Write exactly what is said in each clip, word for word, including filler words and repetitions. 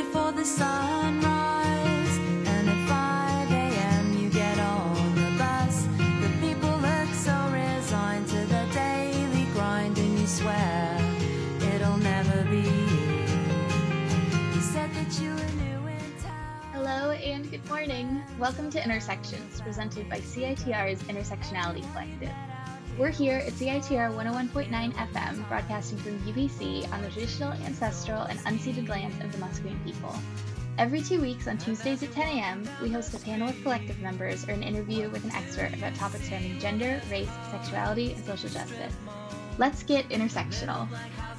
before the sunrise, and at five a.m. you get on the bus. The people look so resigned to the daily grind, and you swear it'll never be you. You said that you were new in town. Hello and good morning. Welcome to Intersections, presented by C I T R's Intersectionality Collective. We're here at C I T R one oh one point nine F M, broadcasting from U B C on the traditional, ancestral, and unceded lands of the Musqueam people. Every two weeks on Tuesdays at ten a.m., we host a panel of collective members or an interview with an expert about topics surrounding gender, race, sexuality, and social justice. Let's get intersectional.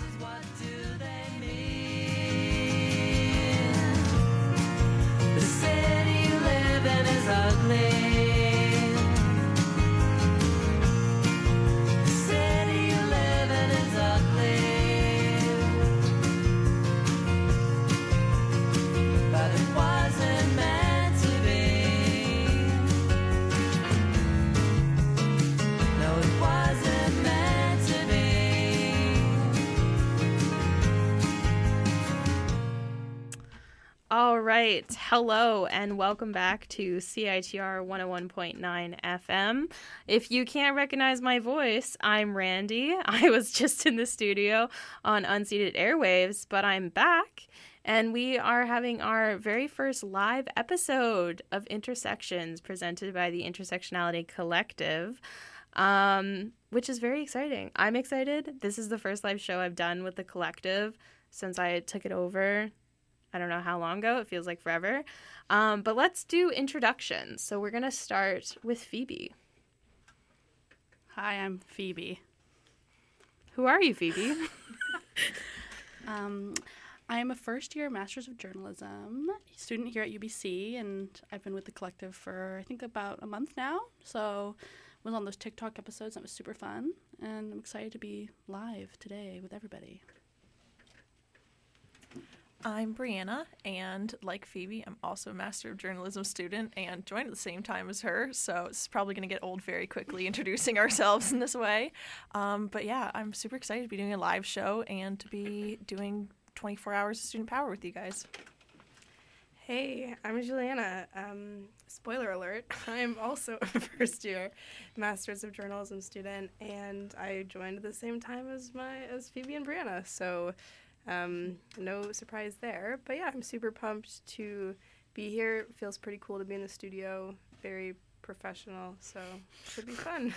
The city you live in is ugly. The city you live in is ugly. But it wasn't meant to be. No, it wasn't meant to be. All right. Hello and welcome back to C I T R one oh one point nine F M. If you can't recognize my voice, I'm Randy. I was just in the studio on unceded airwaves, but I'm back and we are having our very first live episode of Intersections presented by the Intersectionality Collective, um, which is very exciting. I'm excited. This is the first live show I've done with the collective since I took it over. I don't know how long ago. It feels like forever. Um, but let's do introductions. So we're going to start with Phoebe. Hi, I'm Phoebe. Who are you, Phoebe? um, I am a first-year Master's of Journalism student here at U B C, and I've been with the collective for, I think, about a month now. So I was on those TikTok episodes. That was super fun, and I'm excited to be live today with everybody. I'm Brianna, and like Phoebe, I'm also a Master of Journalism student and joined at the same time as her, so it's probably going to get old very quickly introducing ourselves in this way. Um, but yeah, I'm super excited to be doing a live show and to be doing twenty-four hours of student power with you guys. Hey, I'm Juliana. Um, spoiler alert, I'm also a first-year Master's of Journalism student, and I joined at the same time as my as Phoebe and Brianna, so Um, no surprise there, but yeah, I'm super pumped to be here. It feels pretty cool to be in the studio, very professional, so should be fun.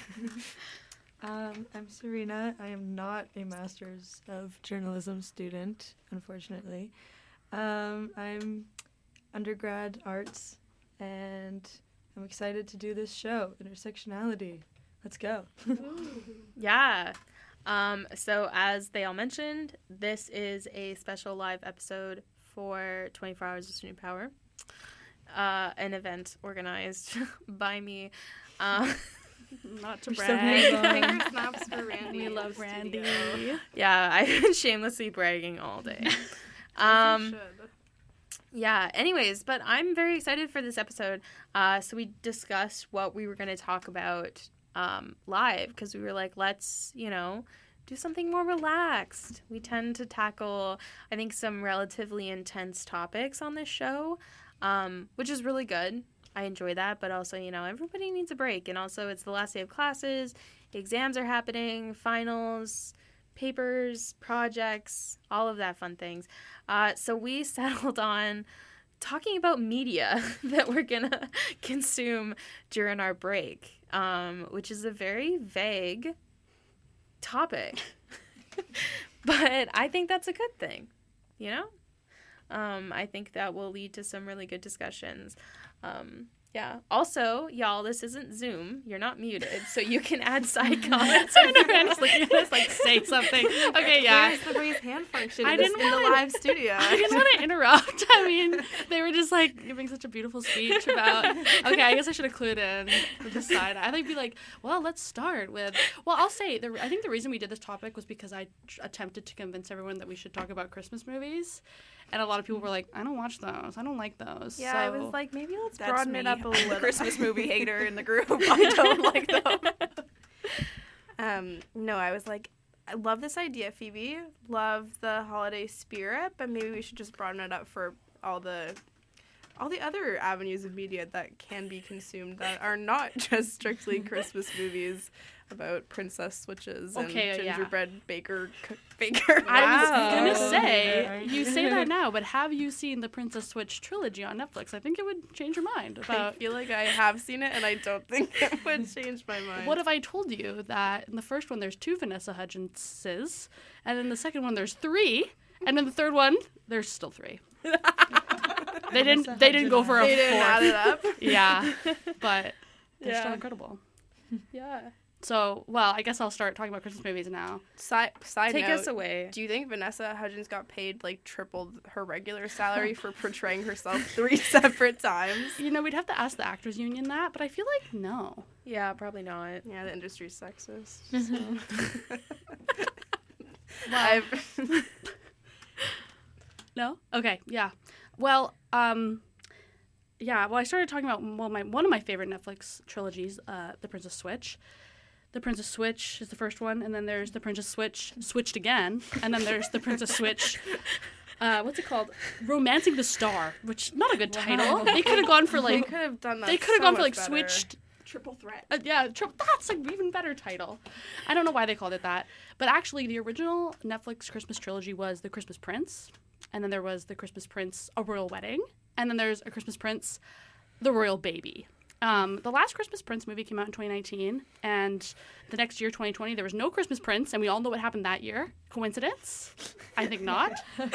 um, I'm Serena. I am not a Master's of Journalism student, unfortunately. Um, I'm undergrad arts, and I'm excited to do this show, Intersectionality. Let's go. Yeah. Um, so as they all mentioned, this is a special live episode for twenty-four hours of Student Power, uh, an event organized by me. Uh, Not to We're so brag. hands-on. Finger snaps for Randy. We in love the Randy. studio. yeah, I've been shamelessly bragging all day. As you Um, should. Yeah, anyways, but I'm very excited for this episode. Uh, so we discussed what we were going to talk about um, live because we were like, let's, you know, do something more relaxed. We tend to tackle, I think, some relatively intense topics on this show, um, which is really good. I enjoy that, but also, you know, everybody needs a break. And also, it's the last day of classes, exams are happening, finals, papers, projects, all of that fun things. Uh, so we settled on talking about media that we're going to consume during our break, um, which is a very vague topic. But I think that's a good thing, you know? Um, I think that will lead to some really good discussions. Um, yeah. Also, y'all, this isn't Zoom. You're not muted, so you can add side comments. I know, Randy's looking at us like, say something. Okay, yeah. Where's the raise hand function I in, this, didn't in the wanna- live studio? I didn't want to interrupt. I mean, they were just like giving such a beautiful speech about. Okay, I guess I should have clued in with the side. I think be like, well, let's start with. Well, I'll say the. I think the reason we did this topic was because I tr- attempted to convince everyone that we should talk about Christmas movies, and a lot of people were like, I don't watch those. I don't like those. Yeah, so. I was like, maybe let's That's broaden me. it up a I'm little. the Christmas movie hater in the group. I don't like them. Um, no, I was like, I love this idea, Phoebe. Love the holiday spirit, but maybe we should just broaden it up for all the all the other avenues of media that can be consumed that are not just strictly Christmas movies about princess switches and Okay, yeah. gingerbread baker c- baker. I was Wow. gonna Oh, say, right. you say that now, but have you seen the Princess Switch trilogy on Netflix? I think it would change your mind I about. feel like I have seen it, and I don't think it would change my mind. What if I told you that in the first one there's two Vanessa Hudgenses, and in the second one there's three, and in the third one there's still three. They didn't. Vanessa They didn't go for a they didn't add it fourth. up? Yeah, but they're Yeah. still incredible. Yeah. So, well, I guess I'll start talking about Christmas movies now. Side side Take note, us away. do you think Vanessa Hudgens got paid like triple her regular salary for portraying herself three separate times? You know, we'd have to ask the Actors Union that, but I feel like no. Yeah, probably not. Yeah, the industry's sexist. So. I've No? Okay, yeah. Well, um, yeah, well, I started talking about, well, my one of my favorite Netflix trilogies, uh, The Princess Switch. The Princess Switch is the first one, and then there's The Princess Switch Switched Again, and then there's The Princess Switch, uh, what's it called? Romancing the Star, which, not a good title. They could have gone for, they like, could have done that. they could have so gone for, much like, better. Switched. Triple threat. Uh, yeah, tri- that's an even better title. I don't know why they called it that. But actually, the original Netflix Christmas trilogy was The Christmas Prince, and then there was The Christmas Prince, A Royal Wedding, and then there's A Christmas Prince, The Royal Baby. Um, the last Christmas Prince movie came out in twenty nineteen, and the next year, twenty twenty, there was no Christmas Prince, and we all know what happened that year. Coincidence? I think not.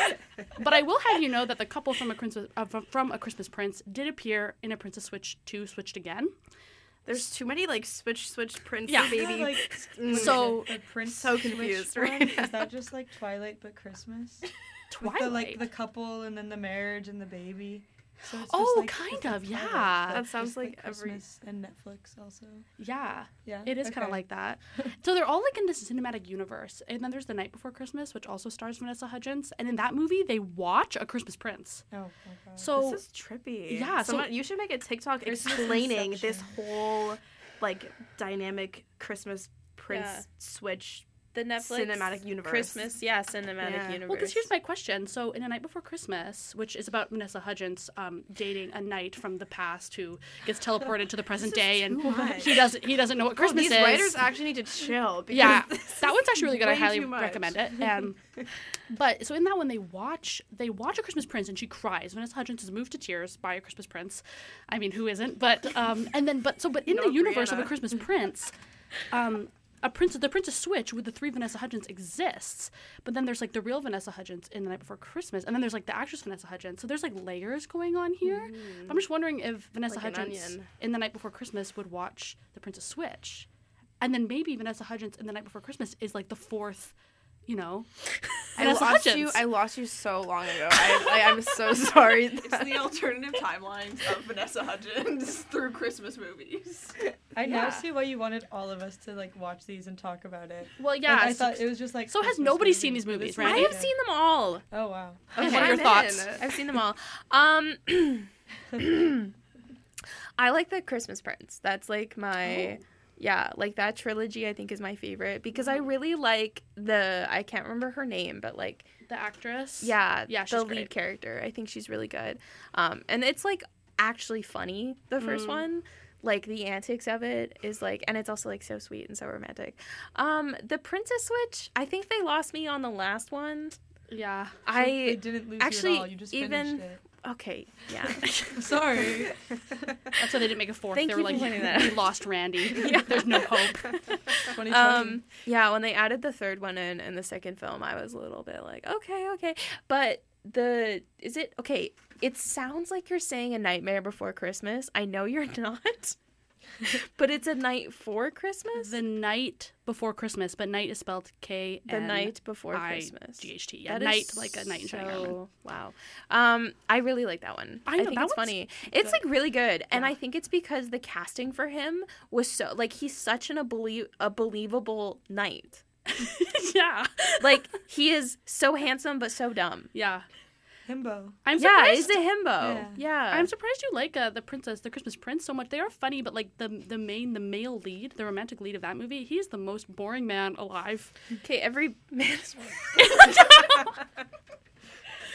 But I will have you know that the couple from A Christmas, uh, from- from A Christmas Prince did appear in A Princess Switch two, Switched Again. There's too many like switch switch prince Yeah. baby. Yeah, like, Mm. So, the Prince So Switch confused one, right now. Is that just like Twilight but Christmas? With Twilight. the, like the couple and then the marriage and the baby. So it's Oh, just, like, kind it's like of, Twilight, yeah. but That sounds just, like every- Christmas and Netflix also. yeah. Yeah, It is kind of okay. like that. So they're all like in this cinematic universe. And then there's The Night Before Christmas, which also stars Vanessa Hudgens. And in that movie, they watch A Christmas Prince. Oh my god. So This is trippy. Yeah, so- Someone, you should make a TikTok Christmas explaining this Inception. whole like dynamic Christmas Prince Yeah. Switch. The Netflix Cinematic universe. Christmas, yeah, cinematic Yeah. universe. well, because here's my question. So in A Night Before Christmas, which is about Vanessa Hudgens um, dating a knight from the past who gets teleported to the present day, and too much. he doesn't he doesn't know what Christmas these is. writers actually need to chill. Because Yeah, this that is one's actually really good. I way highly too much. recommend it. And but so in that one, they watch they watch A Christmas Prince, and she cries. Vanessa Hudgens is moved to tears by A Christmas Prince. I mean, who isn't? But um, and then but so but in No, the universe of A Brianna. Christmas Prince, um. A prince, the Princess Switch with the three Vanessa Hudgens exists, but then there's like the real Vanessa Hudgens in The Night Before Christmas, and then there's like the actress Vanessa Hudgens. So there's like layers going on here. I'm just wondering if Vanessa Like an Hudgens onion. in The Night Before Christmas would watch the Princess Switch, and then maybe Vanessa Hudgens in The Night Before Christmas is like the fourth, you know, I Vanessa lost Hudgens. you. I lost you so long ago. I, I, I'm so sorry. It's the alternative timelines of Vanessa Hudgens through Christmas movies. I now Yeah. see why you wanted all of us to like watch these and talk about it. well, yeah. Like, I so, thought it was just like. so has Christmas nobody movies, seen these but movies, this right? I is have like- seen them all. Oh wow. what Okay, are your I'm thoughts? in. I've seen them all. Um, I like the Christmas Prince. That's like my, yeah, like that trilogy. I think is my favorite because I really like the. I can't remember her name, but like The actress. yeah, Yeah, the she's lead great. character. I think she's really good. Um, and it's like actually funny. The first Mm. one. Like the antics of it is like, and it's also like so sweet and so romantic. Um, the Princess Switch, I think they lost me on the last one. Yeah. So I they didn't lose actually you at all. You just even- finished it. okay, yeah. Sorry. That's why they didn't make a fourth. Thank they you were for like, pointing that we out. lost Randy. There's no hope. twenty twenty. Um, yeah, when they added the third one in in the second film, I was a little bit like, okay, okay. But the is it okay? It sounds like you're saying A Nightmare Before Christmas. I know you're not, but it's A Night for Christmas. The Night Before Christmas, but night is spelled K The N Night Before I Christmas. G H T. Yeah, That is night like a night in Shining Armor. so wow. Um, I really like that one. I I, know, think that it's one's funny. It's like really good, and Yeah. I think it's because the casting for him was so like he's such an a, belie- a believable knight. Yeah. Like he is so handsome but so dumb. Yeah. Himbo. I'm Yeah, surprised. he's a himbo. Yeah. Yeah. I'm surprised you like uh, the princess, the Christmas Prince, so much. They are funny, but like the the main, the male lead, the romantic lead of that movie, he's the most boring man alive. Okay, every man is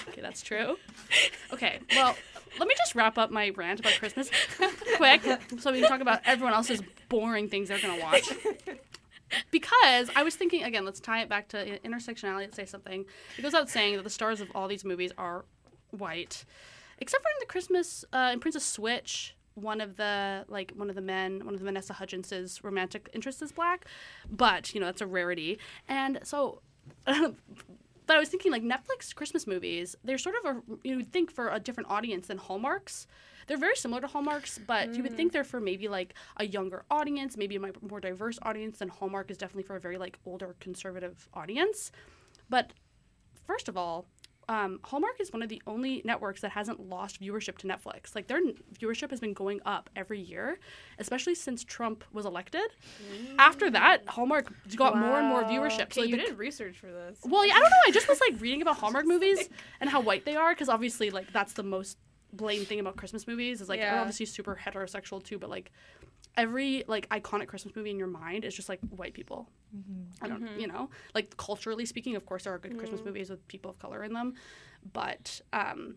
Okay, that's true. Okay, well, let me just wrap up my rant about Christmas quick so we can talk about everyone else's boring things they're going to watch. Because I was thinking, again, let's tie it back to intersectionality. Let's say something. It goes without saying that the stars of all these movies are white. Except for in the Christmas, uh, in Princess Switch, one of the, like, one of the men, one of the Vanessa Hudgens' romantic interests is black. But, you know, that's a rarity. And so... But I was thinking, like, Netflix Christmas movies, they're sort of, a, you would think, for a different audience than Hallmark's. They're very similar to Hallmark's, but mm. you would think they're for maybe, like, a younger audience, maybe a more diverse audience, than Hallmark is definitely for a very, like, older, conservative audience. But, first of all, um, Hallmark is one of the only networks that hasn't lost viewership to Netflix. Like, their n- viewership has been going up every year, especially since Trump was elected. Mm. After that, Hallmark got wow. more and more viewership. Okay, so you the, did research for this. Well, yeah, I don't know. I just was, like, reading about Hallmark movies and how white they are, because obviously, like, that's the most blatant thing about Christmas movies is, like, yeah. they're obviously super heterosexual, too, but, like, every, like, iconic Christmas movie in your mind is just, like, white people. Mm-hmm. I don't, mm-hmm. you know? Like, culturally speaking, of course, there are good mm-hmm. Christmas movies with people of color in them. But, um,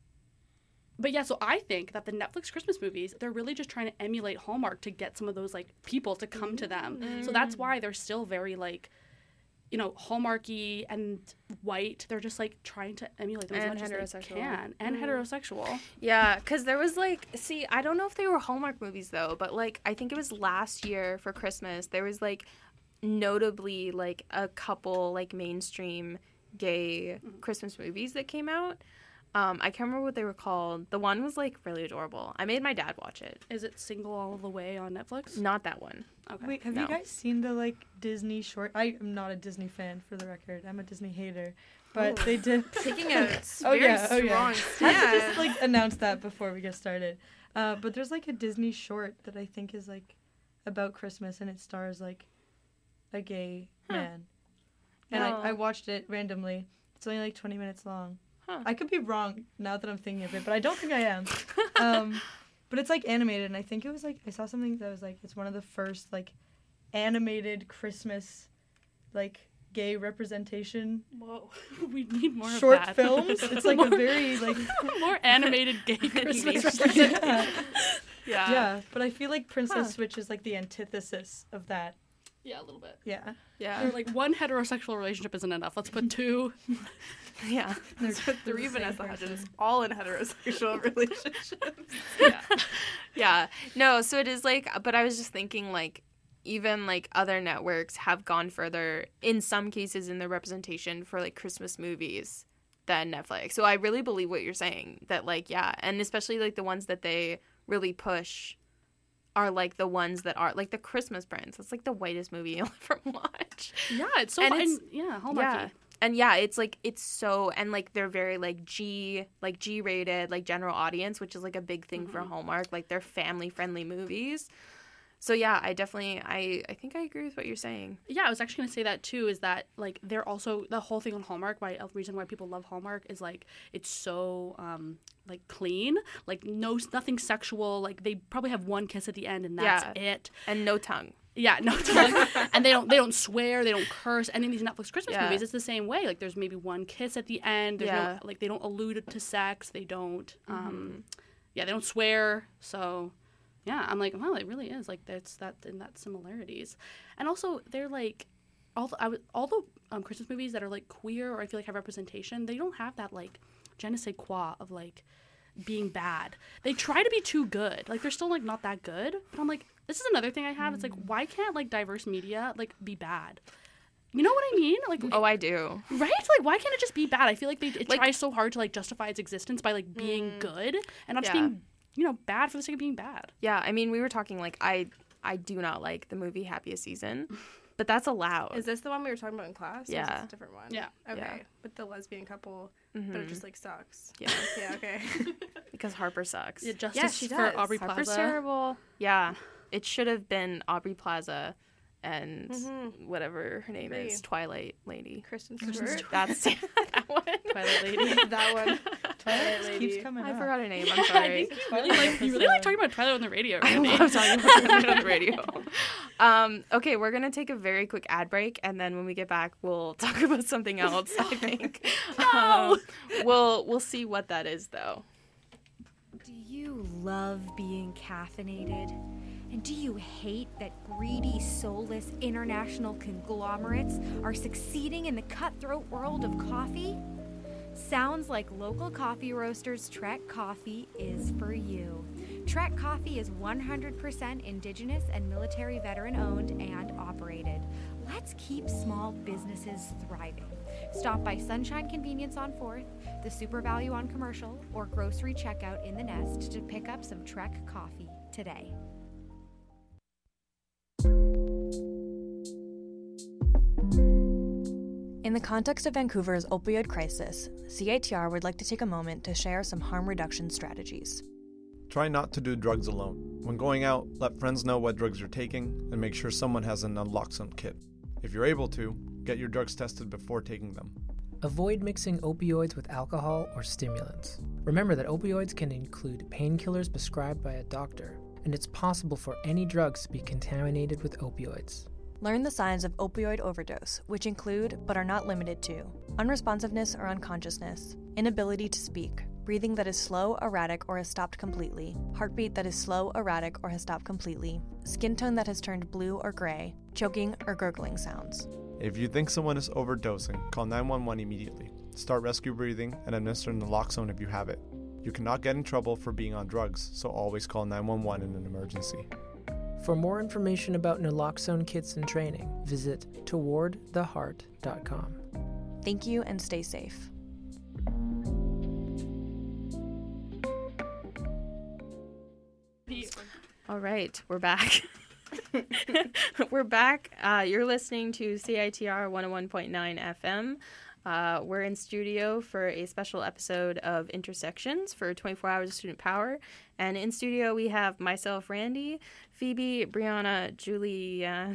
but yeah, so I think that the Netflix Christmas movies, they're really just trying to emulate Hallmark to get some of those, like, people to come to them. Mm-hmm. So that's why they're still very, like, you know, Hallmarky and white. They're just, like, trying to emulate them as and much as they can. And mm. heterosexual. Yeah, because there was, like, see, I don't know if they were Hallmark movies, though, but, like, I think it was last year for Christmas, there was, like, notably, like, a couple, like, mainstream gay mm-hmm. Christmas movies that came out. Um, I can't remember what they were called. The one was, like, really adorable. I made my dad watch it. Is it Single All the Way on Netflix? Not that one. Okay. Wait, have no. you guys seen the, like, Disney short? I am not a Disney fan, for the record. I'm a Disney hater. But Ooh. they did... Taking a oh, very yeah, oh, strong yeah. stand. I have to just, like, announce that before we get started. Uh, but there's, like, a Disney short that I think is, like, about Christmas, and it stars, like, a gay huh. man. And no. I, I watched it randomly. It's only, like, twenty minutes long. Huh. I could be wrong now that I'm thinking of it, but I don't think I am. um, but it's, like, animated, and I think it was, like, I saw something that was, like, it's one of the first, like, animated Christmas, like, gay representation. Whoa. We need more short of that. films. It's, like, more, a very, like... more animated gay Christmas representation. Yeah. yeah. Yeah, but I feel like Princess Huh. Switch is, like, the antithesis of that. Yeah, a little bit. Yeah. Yeah. They're like, one heterosexual relationship isn't enough. Let's put two. Yeah. There's three Vanessa Hudgens, all in heterosexual relationships. Yeah. Yeah. No, so it is like, but I was just thinking, like, even, like, other networks have gone further, in some cases, in their representation for, like, Christmas movies than Netflix. So I really believe what you're saying, that, like, yeah, and especially, like, the ones that they really push are, like, the ones that are, like, the Christmas Prince. It's, like, the whitest movie you'll ever watch. Yeah, it's so, and and it's, yeah, Hallmarky. Yeah. And yeah, it's like, it's so, and like, they're very like G, like G rated, like general audience, which is like a big thing mm-hmm. for Hallmark. Like, they're family friendly movies. So yeah, I definitely, I, I think I agree with what you're saying. Yeah, I was actually going to say that too, is that, like, they're also, the whole thing on Hallmark, why a reason why people love Hallmark is, like, it's so, um, like, clean. Like, no, nothing sexual. Like, they probably have one kiss at the end, and that's yeah. it. And no tongue. Yeah, no tongue. And they don't they don't swear, they don't curse. And in these Netflix Christmas yeah. movies, it's the same way. Like, there's maybe one kiss at the end. There's yeah. no, like, they don't allude to sex. They don't, um, mm-hmm. yeah, they don't swear. So... yeah, I'm like, well, it really is. Like, that's that in that similarities. And also, they're like, all the, I w- all the um, Christmas movies that are, like, queer or I feel like have representation, they don't have that, like, je ne sais quoi of, like, being bad. They try to be too good. Like, they're still, like, not that good. But I'm like, this is another thing I have. Mm. It's like, why can't, like, diverse media, like, be bad? You know what I mean? Like, oh, I do. Right? Like, why can't it just be bad? I feel like they it like, tries so hard to, like, justify its existence by, like, being mm, good and not yeah. just being, you know, bad for the sake of being bad. Yeah, I mean, we were talking, like, I I do not like the movie Happiest Season, but that's allowed. Is this the one we were talking about in class? Yeah. Or is this a different one? Yeah. Okay. Yeah. With the lesbian couple, mm-hmm. but it just, like, sucks. Yeah. Yeah, okay. Because Harper sucks. Yeah, justice Yeah, she for does. Aubrey Harper's Plaza. terrible. Yeah. It should have been Aubrey Plaza and Mhm. whatever her name Agree. is, Twilight Lady. Kristen Kristen Stewart. Stewart. That's that one. Twilight Lady. That one. Twilight Lady. keeps coming I up. forgot her name. I'm I sorry. think you really like you really like talking about Twilight on the radio. I Randy. love talking about Twilight on the radio. Um, okay, we're gonna take a very quick ad break, and then when we get back, we'll talk about something else. I think. no. Um, we'll we'll see what that is, though. Do you love being caffeinated? And do you hate that greedy, soulless international conglomerates are succeeding in the cutthroat world of coffee? Sounds like local coffee roasters Trek Coffee is for you. Trek Coffee is one hundred percent indigenous and military veteran owned and operated. Let's keep small businesses thriving. Stop by Sunshine Convenience on fourth, the Super Value on Commercial, or grocery checkout in the Nest to pick up some Trek Coffee today. In the context of Vancouver's opioid crisis, C I T R would like to take a moment to share some harm reduction strategies. Try not to do drugs alone. When going out, let friends know what drugs you're taking and make sure someone has an naloxone kit. If you're able to, get your drugs tested before taking them. Avoid mixing opioids with alcohol or stimulants. Remember that opioids can include painkillers prescribed by a doctor, and it's possible for any drugs to be contaminated with opioids. Learn the signs of opioid overdose, which include, but are not limited to, unresponsiveness or unconsciousness, inability to speak, breathing that is slow, erratic, or has stopped completely, heartbeat that is slow, erratic, or has stopped completely, skin tone that has turned blue or gray, choking or gurgling sounds. If you think someone is overdosing, call nine one one immediately. Start rescue breathing and administer naloxone if you have it. You cannot get in trouble for being on drugs, so always call nine one one in an emergency. For more information about naloxone kits and training, visit toward the heart dot com. Thank you and stay safe. All right, we're back. We're back. Uh, you're listening to C I T R one oh one point nine F M. Uh, we're in studio for a special episode of Intersections for twenty-four hours of Student Power. And in studio, we have myself, Randy, Phoebe, Brianna, Julie. Uh...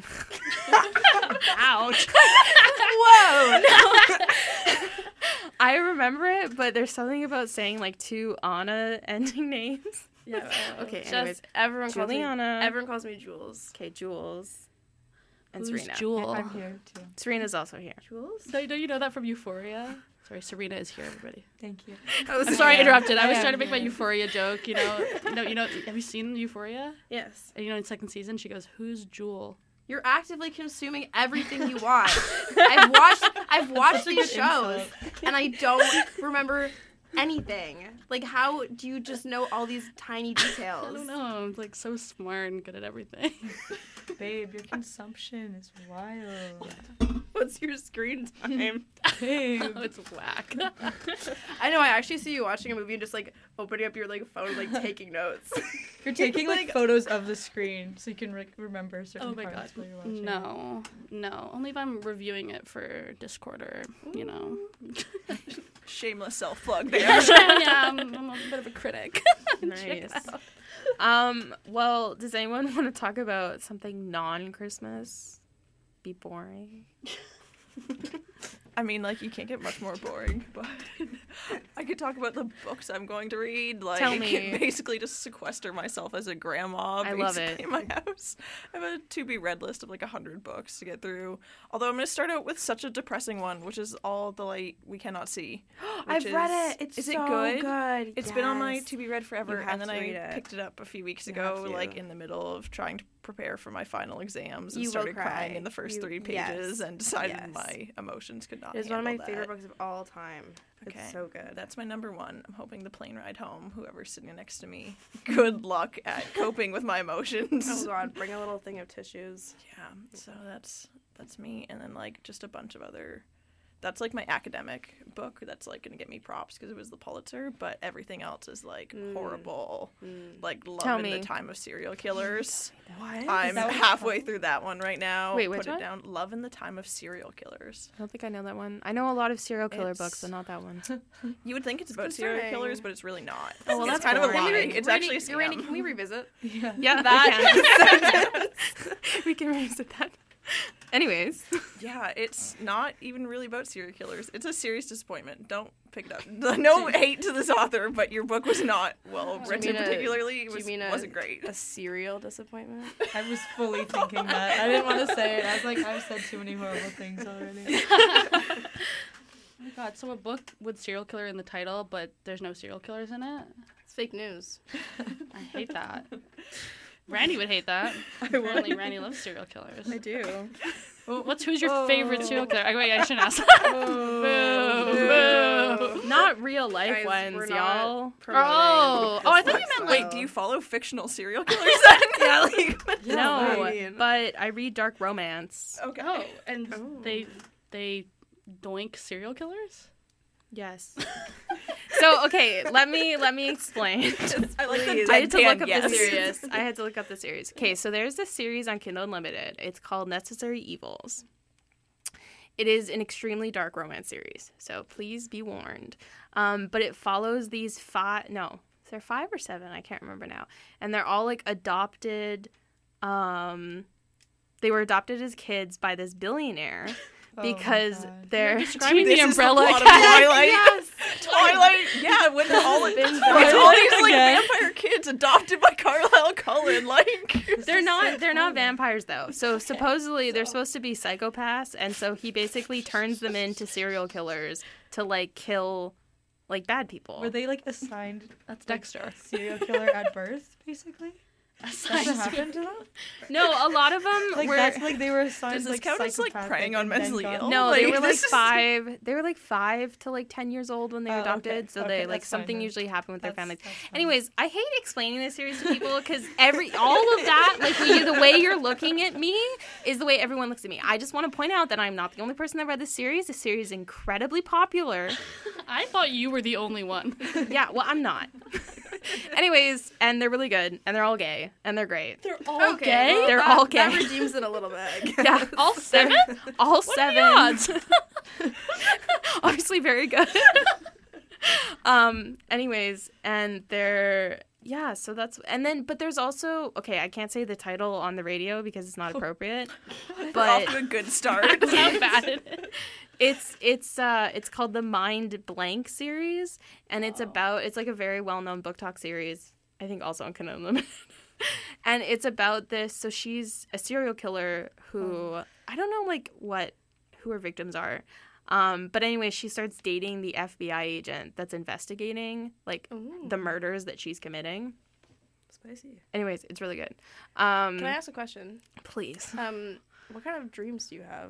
Ouch. Whoa. No. I remember it, but there's something about saying like two Anna ending names. Yeah. Okay, Just anyways. everyone calls me, Juliana. everyone calls me Jules. Okay, Jules. And Who's Serena. Jewel? I'm here too. Serena's also here. Jules? Don't, don't you know that from Euphoria? Sorry, Serena is here, everybody. Thank you. I was I'm sorry I interrupted. I was I trying to am make my here. Euphoria joke, you know. You know, you know, have you seen Euphoria? Yes. And you know, in second season, she goes, "Who's Jewel?" You're actively consuming everything you watch. I've watched I've watched these shows and I don't remember anything. Like, how do you just know all these tiny details? I don't know. I'm like so smart and good at everything. Babe, your consumption is wild. What's your screen time? Babe. Oh, it's whack. I know, I actually see you watching a movie and just like opening up your like phone, like taking notes. You're taking like, Like- photos of the screen so you can re- remember certain Oh my parts god. while you're watching. No, no. Only if I'm reviewing it for Discord or, you know. Shameless self-plug there. yeah, I'm, I'm a bit of a critic. Nice. Um, well, does anyone want to talk about something non-Christmas? Be boring. I mean, like, you can't get much more boring, but I could talk about the books I'm going to read. Like, Tell me. basically just sequester myself as a grandma. I love basically, it. in my house. I have a to-be-read list of, like, one hundred books to get through. Although I'm going to start out with such a depressing one, which is All the Light We Cannot See. I've which read is- it. It's is so it good? good. It's been on my Yes. to-be-read forever, have and then to I read it. picked it up a few weeks You ago, have to. like, in the middle of trying to prepare for my final exams, and You will started cry. crying in the first You- three yes. pages, and decided Yes. my emotions could not It is one of handle my that. favorite books of all time. Okay. It's so good. That's my number one. I'm hoping the plane ride home, whoever's sitting next to me, good luck at coping with my emotions. Oh god, bring a little thing of tissues. Yeah, so that's that's me, and then like just a bunch of other. That's like my academic book. That's like gonna get me props because it was the Pulitzer, but everything else is like Mm. horrible. Mm. Like Love Tell in me. the Time of Serial Killers. What? I'm that what it's halfway called? through that one right now. Wait, which Put one? it down. Love in the Time of Serial Killers. I don't think I know that one. I know a lot of serial killer It's- books, but not that one. You would think it's about serial concerning. killers, but it's really not. Oh, well, it's that's kind of a boring. lie. Randy, It's Randy, actually a Randy, scam. can we revisit? Yeah. Yeah, That we can. we can revisit that. Anyways. Yeah, it's not even really about serial killers. It's a serious disappointment. Don't pick it up. No hate to this author, but your book was not well Do you written mean a- particularly. It do you was, mean a- wasn't great. A serial disappointment? I was fully thinking that. I didn't want to say it. I was like, I've said too many horrible things already. Oh my god, so a book with serial killer in the title, but there's no serial killers in it? It's fake news. I hate that. Randy would hate that. Apparently, Randy loves serial killers. I do. Well, what's who's your Oh. favorite serial killer? I, wait, I shouldn't ask. Oh. Boo, boo. Not real life Guys, ones, we're y'all. not promoting Oh, oh, I thought this you meant Wait, lifestyle. do you follow fictional serial killers then? Yeah, like, No, I mean. but I read dark romance. Okay. Oh, and Oh. they they doink serial killers? Yes. So okay, let me let me explain. I like Please. the I had to deadpan look up yes. the series. I had to look up the series. Okay, so there's this series on Kindle Unlimited. It's called Necessary Evils. It is an extremely dark romance series, so please be warned. Um, but it follows these five. No, is there five or seven? I can't remember now. And they're all like adopted. Um, they were adopted as kids by this billionaire. Oh my Because God. they're Describing This the is the Umbrella plot of Academy. Twilight. Yes. Twilight, yeah, when they're all it's Twilight all these like again. vampire kids adopted by Carlisle Cullen. Like They're not they're not vampires though. So supposedly they're supposed to be psychopaths, and so he basically turns them into serial killers to like kill like bad people. Were they like assigned That's like, Dexter. a serial killer at birth, basically? That's what happened to them? No, a lot of them Like were that's like they were assigned Does this like count as, like, psychopathic preying on and then mentally got- ill? no, Like, they were like this is- five. They were like five to like ten years old when they were Oh, okay. adopted. So Okay, they like that's fine something then. usually happened with their That's- families. that's fine. Anyways, I hate explaining this series to people because every all of that, like you, the way you're looking at me, is the way everyone looks at me. I just want to point out that I'm not the only person that read this series. This series is incredibly popular. I thought you were the only one. Yeah, well, I'm not. Anyways, and they're really good, and they're all gay, and they're great. They're all Okay, gay? well, They're that, all That gay. redeems it a little bit. I guess. Yeah, All seven? all What are the seven. odds? Obviously, very good. um. Anyways, and they're yeah. So that's and then, but there's also okay. I can't say the title on the radio because it's not appropriate. We're but off to a good start. That's how bad it is. It's it's uh it's called the Mind Blank series, and it's about it's like a very well known book talk series. I think also on Kindle Unlimited. And it's about this. So she's a serial killer who I don't know like what who her victims are. Um, but anyway, she starts dating the F B I agent that's investigating like Ooh. the murders that she's committing. Spicy. Anyways, it's really good. Um, Can I ask a question? please. Um, what kind of dreams do you have?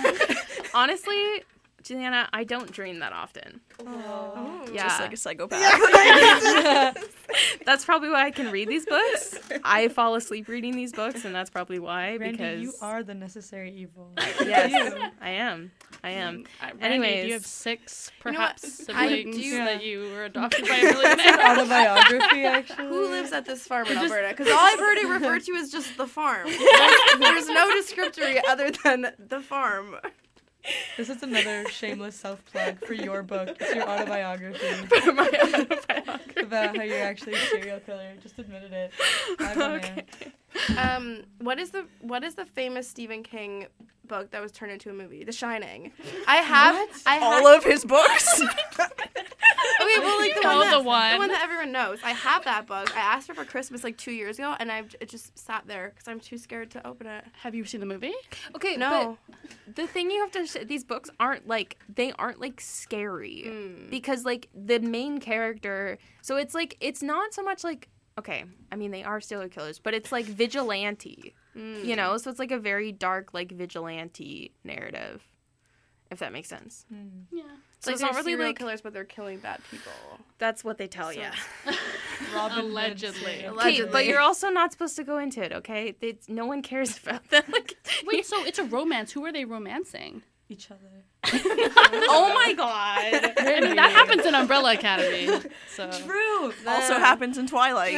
Honestly, Juliana, I don't dream that often. Oh. Yeah. Just like a psychopath. That's probably why I can read these books. I fall asleep reading these books, and that's probably why. Randy, because you are the necessary evil. yes, I am. I am. Uh, Randy, Anyways. do you have six, You know what? perhaps, I siblings do- that you were adopted by a millionaire? Autobiography, actually. Who lives at this farm in Alberta? Because all I've heard it referred to is just the farm. There's, there's no descriptory other than the farm. This is another shameless self plug for your book. It's your autobiography For my autobiography. about how you're actually a serial killer. Just admitted it. Live on air. Okay. Um, what is the what is the famous Stephen King book that was turned into a movie? The Shining. I have I have, All of his books. Okay, well, like the know one, that, the one. the one that everyone knows. I have that book. I asked for it for Christmas like two years ago, and I've it just sat there because I'm too scared to open it. Have you seen the movie? Okay, No. but the thing you have to sh- these books aren't like they aren't like scary Mm. because like the main character. So it's like it's not so much like okay. I mean they are serial killers, but it's like vigilante. Mm. You know, so it's like a very dark like vigilante narrative. If that makes sense. Yeah. So Like, it's not they're really serial like killers, but they're killing bad people. That's what they tell So- you. Robin Hood Allegedly. serial Okay, Allegedly. but you're also not supposed to go into it, okay? It's, no one cares about that. Like, Wait, so it's a romance. Who are they romancing? each other. oh my god. I mean, that happens in Umbrella Academy. So True. Also happens in Twilight.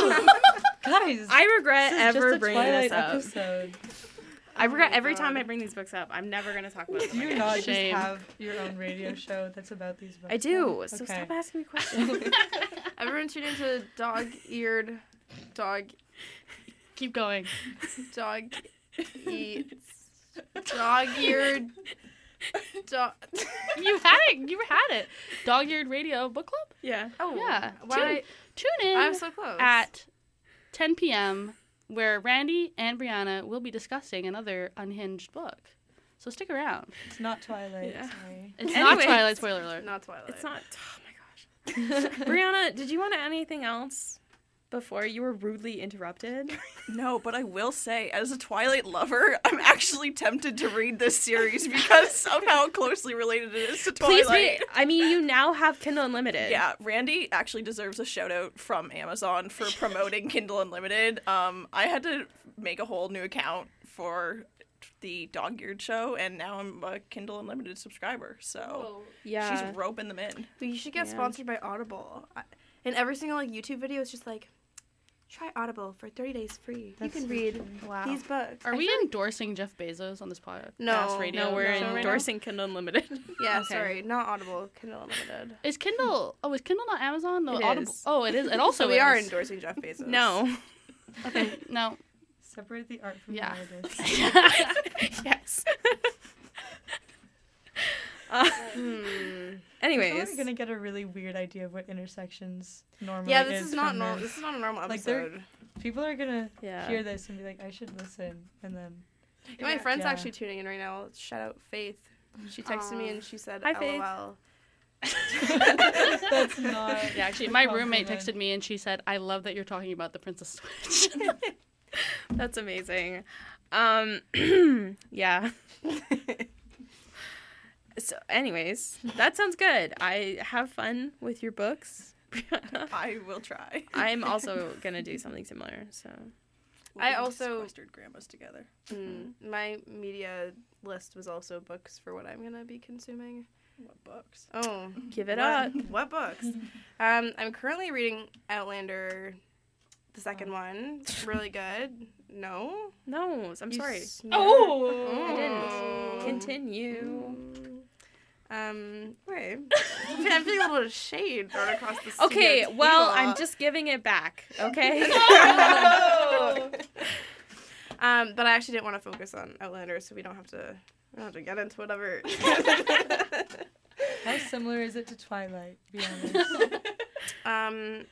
Guys, I regret this is ever just a bringing Twilight this up. episode. I regret my every time God. I bring these books up. I'm never going to talk about them Do you again. not Shame. just have your own radio show that's about these books? I do. now? So Okay. stop asking me questions. Everyone tune into dog-eared, dog, keep going. dog eats Dog-eared. Dog. You had it. You had it. Dog-eared radio book club. Yeah. Oh, Yeah. Why? Tune, tune in I'm so close. at ten p.m. where Randy and Brianna will be discussing another unhinged book. So stick around. It's not Twilight. Yeah. Sorry. It's Anyways. not Twilight. Spoiler alert. Not Twilight. It's not. Oh my gosh. Brianna, did you want to add anything else before you were rudely interrupted? No, but I will say, as a Twilight lover, I'm actually tempted to read this series because of how closely related it is to Twilight. Please be. I mean, you now have Kindle Unlimited. Yeah, Randy actually deserves a shout out from Amazon for promoting Kindle Unlimited. Um, I had to make a whole new account for the Dog-Eared Show, and now I'm a Kindle Unlimited subscriber. So Yeah. she's roping them in. But you should get Yeah. sponsored by Audible. I, in every single like YouTube video, it's just like, try Audible for thirty days free. That's you can so read Wow. these books. Are I we feel like- endorsing Jeff Bezos on this podcast? No, radio No, we're No. endorsing Kindle Unlimited. Yeah, Okay. sorry, not Audible. Kindle Unlimited. Is Kindle? Oh, is Kindle not Amazon? No, It Audible. is. Oh, it is. It also So we is. are endorsing Jeff Bezos. No. Okay, no. Separate the art from Yeah. the artist. Yes. uh, Hmm. anyways. We're gonna get a really weird idea of what intersections normally Yeah, this is is not from normal. this. This is not a normal Like, they're- episode. People are gonna Yeah. hear this and be like, I should listen, and then Yeah, my friend's Yeah. actually tuning in right now. Shout out Faith. She texted me Aw. and she said, Hi, Faith. "LOL." that's not. Yeah, actually, a my roommate compliment. texted me and she said, "I love that you're talking about the Princess Switch." That's amazing. Um, yeah. So, anyways, that sounds good. I have fun with your books, Brianna. I will try. I'm also gonna do something similar. So, We'll I read also- Sequestered Grandmas together. Mm, my media list was also books for what I'm gonna be consuming. What books? Oh, give it what, up. What books? um, I'm currently reading Outlander, the second one. It's really good. No, No, I'm You sorry. smart. Oh! I didn't. Oh. Continue. Um, wait. I'm feeling a little bit of shade thrown across the studio Okay, well, table. I'm just giving it back. Okay. Um, but I actually didn't want to focus on Outlander, so we don't have to. We don't have to get into whatever. How similar is it to Twilight? Be honest. um.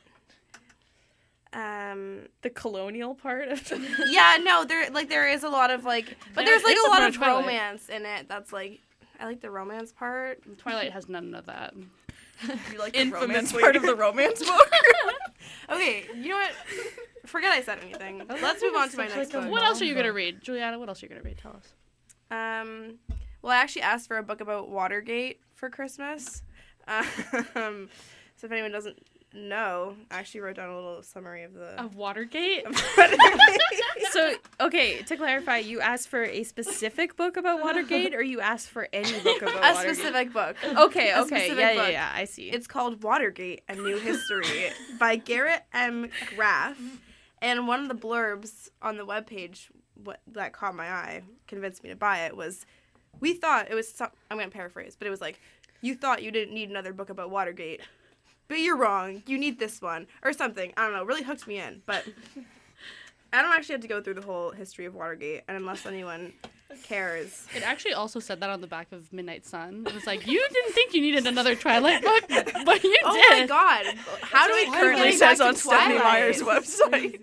Um. The colonial part of Yeah, no, there like there is a lot of like, but There there's like is a a lot part of of Twilight. romance in it. That's like, I like the romance part. Twilight has none of that. You like the Infamously. romance part of the romance book? Okay, you know what? Forget I said anything. Let's move on to my Such next like a book. What else are you Mom gonna book. read, Juliana? What else are you gonna read? Tell us. Um, well, I actually asked for a book about Watergate for Christmas. Um, so if anyone doesn't know, I actually wrote down a little summary of the. Of Watergate. So, okay, to clarify, you asked for a specific book about Watergate, or you asked for any book about a Watergate? specific book. Okay, a okay, specific yeah, yeah, book. yeah, I see. It's called Watergate: A New History by Garrett M. Graff. And one of the blurbs on the webpage what that caught my eye, convinced me to buy it, was, we thought it was, some, I'm going to paraphrase, but it was like, you thought you didn't need another book about Watergate, but you're wrong. You need this one. Or something. I don't know. Really hooked me in. But I don't actually have to go through the whole history of Watergate, and unless anyone cares. It actually also said that on the back of Midnight Sun. It was like, you didn't think you needed another Twilight book, but you Oh did. my god. How do we keep Currently getting says back on to Stephanie Twilight? Meyer's website.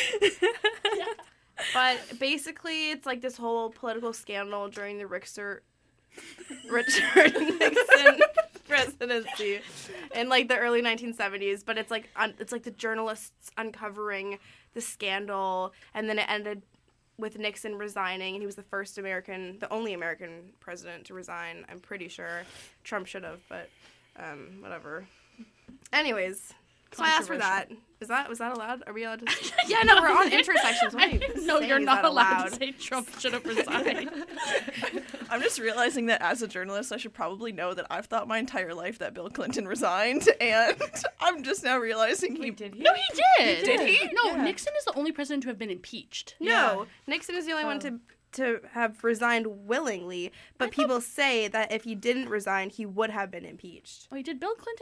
But basically, it's like this whole political scandal during the Richter, Richard Nixon presidency in like the early nineteen seventies. But it's like un- it's like the journalists uncovering the scandal, and then it ended with Nixon resigning, and he was the first American, the only American president to resign. I'm pretty sure Trump should have, but um, whatever. Anyways. So I asked for that. Is that was that allowed? Are we allowed to? Yeah, no, we're on intersections. What are you No, saying? you're Is not that allowed to say Trump should have resigned. I'm just realizing that as a journalist, I should probably know that I've thought my entire life that Bill Clinton resigned, and I'm just now realizing he Wait, did he? No, he did. Did he? No, Yeah. Nixon is the only president to have been impeached. No, Nixon is the only one Oh. to to have resigned willingly. But people say that if he didn't resign, he would have been impeached. Oh, he did. Bill Clinton.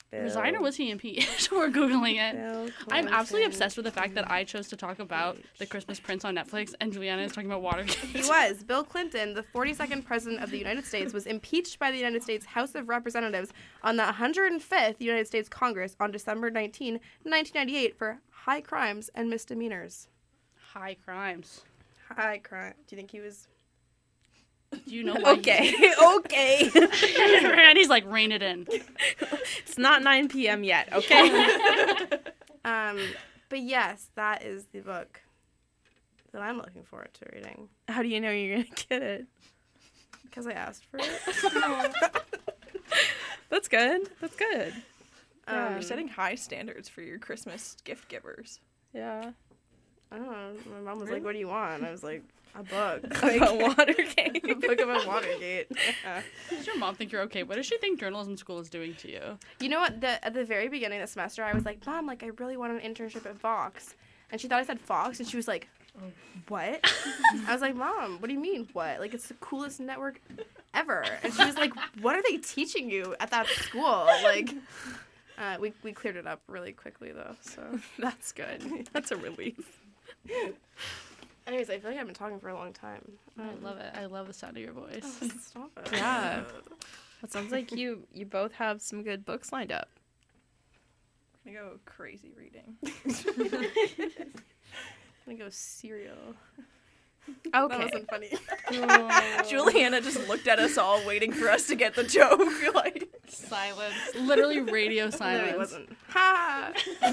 Resign or Bill- was he impeached? We're Googling it. Bill I'm absolutely Clinton. obsessed with the fact that I chose to talk about The Christmas Prince on Netflix, and Juliana is talking about Watergate. He was. Bill Clinton, the forty-second president of the United States, was impeached by the United States House of Representatives on the one hundred fifth United States Congress on December nineteenth, nineteen ninety-eight for high crimes and misdemeanors. High crimes. High crime. Do you think he was... Do you know why? Okay. okay. Randy's like, rein it in. It's not nine p.m. yet, okay? um, but yes, that is the book that I'm looking forward to reading. How do you know you're going to get it? Because I asked for it. That's good. That's good. Yeah, Um, you're setting high standards for your Christmas gift givers. Yeah. I don't know. My mom was like, what do you want? And I was like, a book. About Watergate. A book about Watergate. Yeah. Does your mom think you're okay? What does she think journalism school is doing to you? You know what? The, at the very beginning of the semester, I was like, Mom, like, I really want an internship at Vox. And she thought I said Fox, and she was like, what? I was like, Mom, what do you mean, what? Like, it's the coolest network ever. And she was like, what are they teaching you at that school? Like, uh, we, we cleared it up really quickly, though, so. That's good. That's a relief. Anyways, I feel like I've been talking for a long time. I love it. I love the sound of your voice. Oh, stop it. Yeah. That sounds like you you both have some good books lined up. I'm gonna go crazy reading. I'm gonna go cereal. Okay. That wasn't funny. Juliana just looked at us all, waiting for us to get the joke. Like Silence. Literally radio No, silence. it wasn't. Ha!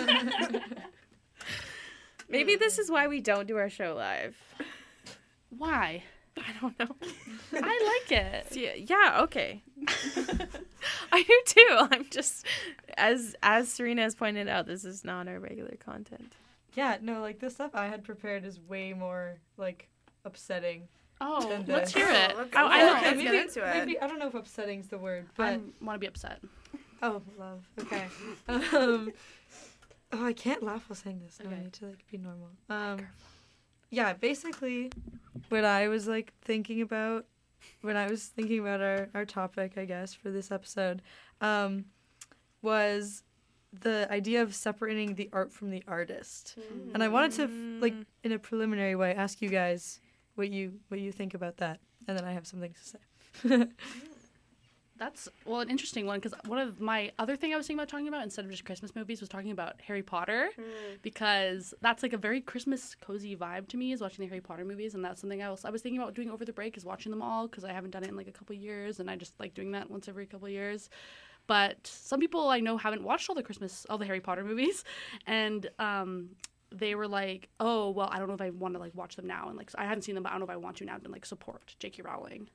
Maybe this is why we don't do our show live. Why? I don't know. I like it. Yeah, yeah, okay. I do too. I'm just as as Serena has pointed out, this is not our regular content. Yeah, no, like the stuff I had prepared is way more like upsetting. Oh, than let's this. hear it. Oh, let's I, go. I know. Let's maybe, get into it. maybe I don't know if upsetting's the word, but I want to be upset. oh, love. Okay. um, oh, I can't laugh while saying this. No, Okay. I need to like be normal. Um, yeah, basically, what I was like thinking about when I was thinking about our our topic, I guess, for this episode, um, was the idea of separating the art from the artist. And I wanted to, f- like, in a preliminary way, ask you guys what you what you think about that, and then I have something to say. That's, well, an interesting one, because one of my other thing I was thinking about talking about, instead of just Christmas movies, was talking about Harry Potter, because that's, like, a very Christmas cozy vibe to me, is watching the Harry Potter movies, and that's something I was, I was thinking about doing over the break, is watching them all, because I haven't done it in, like, a couple years, and I just like doing that once every couple years. But some people I know haven't watched all the Christmas, all the Harry Potter movies, and um, they were like, oh, well, I don't know if I want to, like, watch them now, and, like, I haven't seen them, but I don't know if I want to now, and, like, support J K Rowling.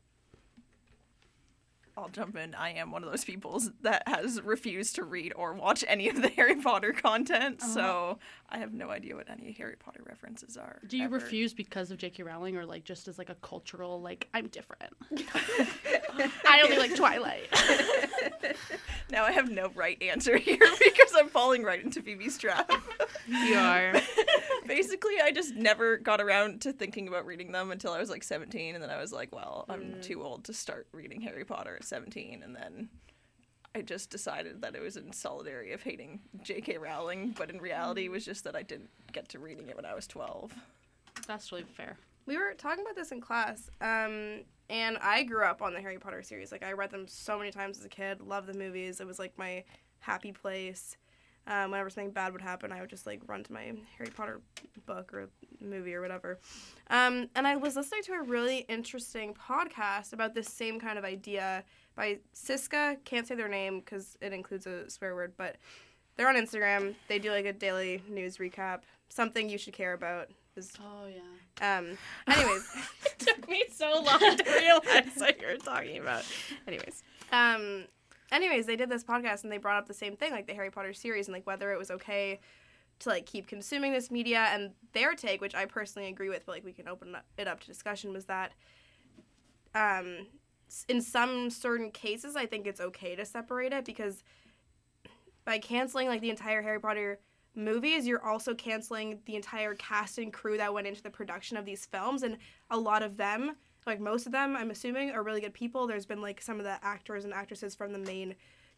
I'll jump in. I am one of those people that has refused to read or watch any of the Harry Potter content, Uh-huh. so I have no idea what any Harry Potter references are. Do you ever. refuse because of J K Rowling, or like just as like a cultural, like, I'm different? I only like Twilight. Now I have no right answer here because I'm falling right into Phoebe's trap. You are. Basically, I just never got around to thinking about reading them until I was like seventeen, and then I was like, well, I'm Mm. too old to start reading Harry Potter at seventeen, and then I just decided that it was in solidarity of hating J K Rowling, but in reality, it was just that I didn't get to reading it when I was twelve. That's really fair. We were talking about this in class, um, and I grew up on the Harry Potter series. Like, I read them so many times as a kid, loved the movies. It was, like, my happy place. Um, whenever something bad would happen, I would just, like, run to my Harry Potter book or movie or whatever. Um, and I was listening to a really interesting podcast about this same kind of idea by Siska. Can't say their name because it includes a swear word, but they're on Instagram. They do, like, a daily news recap. Something you should care about. Is, Oh yeah. um, anyways. It took me so long to realize what you were talking about. Anyways. Um, anyways, they did this podcast and they brought up the same thing, like the Harry Potter series, and like whether it was okay to like keep consuming this media. And their take, which I personally agree with, but like we can open it up to discussion, was that um, in some certain cases, I think it's okay to separate it, because by canceling like the entire Harry Potter movies, you're also canceling the entire cast and crew that went into the production of these films, and a lot of them, like most of them, I'm assuming, are really good people. There's been like some of the actors and actresses from the main